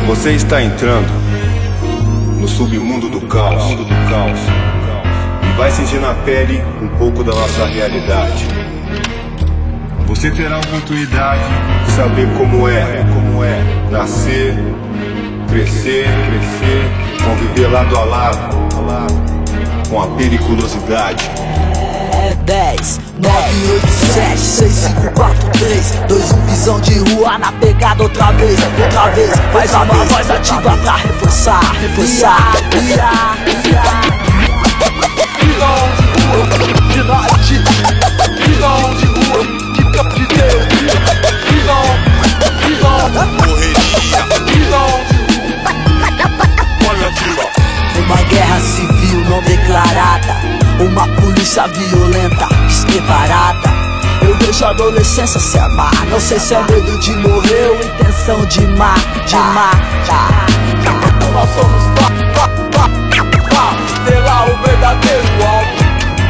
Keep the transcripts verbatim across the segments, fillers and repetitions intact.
Você está entrando no submundo do caos, do caos, e vai sentir na pele um pouco da nossa realidade. Você terá a oportunidade de saber como é, como é nascer, crescer, crescer, conviver lado a lado, com a periculosidade. É dez, nove, oito, sete, seis, cinco, quatro, três, dois, um, visão de rua na pegada outra vez, outra vez. Mais uma voz ativa pra reforçar, reforçar. Ira, ira, visão de rua, de noite. Visão de rua, de campo de Deus. Visão, visão, correria, visão de rua. olha ativa. Uma guerra civil não declarada, uma polícia violenta, despreparada. Eu vejo a adolescência se armar. Não sei se é medo de morrer ou intenção de matar. Nós somos pá, pá, pá, pá, sei lá o verdadeiro alvo.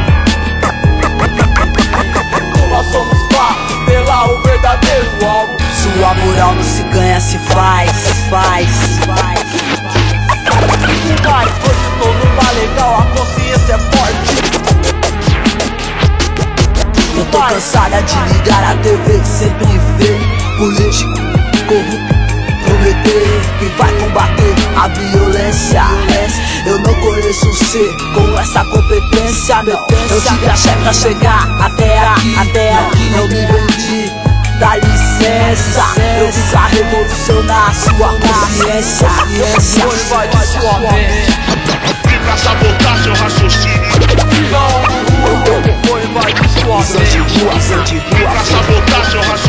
Nós somos pá, sei lá o verdadeiro alvo. Sua moral não se ganha, se faz, faz, faz. Mas hoje tô numa legal, a consciência é forte. Eu tô cansada de ligar a T V, sempre ver político corrupto prometer que vai combater a violência. Eu não conheço um ser com essa competência, não. Eu tive a chefe pra chegar até aqui, até aqui. Não me vendi, dá licença. Eu vim pra revolucionar sua consciência. Hoje vai de sua mente, vem pra sabotar seu raciocínio. Não, foi vai de sua mente. Vem pra sabotar seu raciocínio.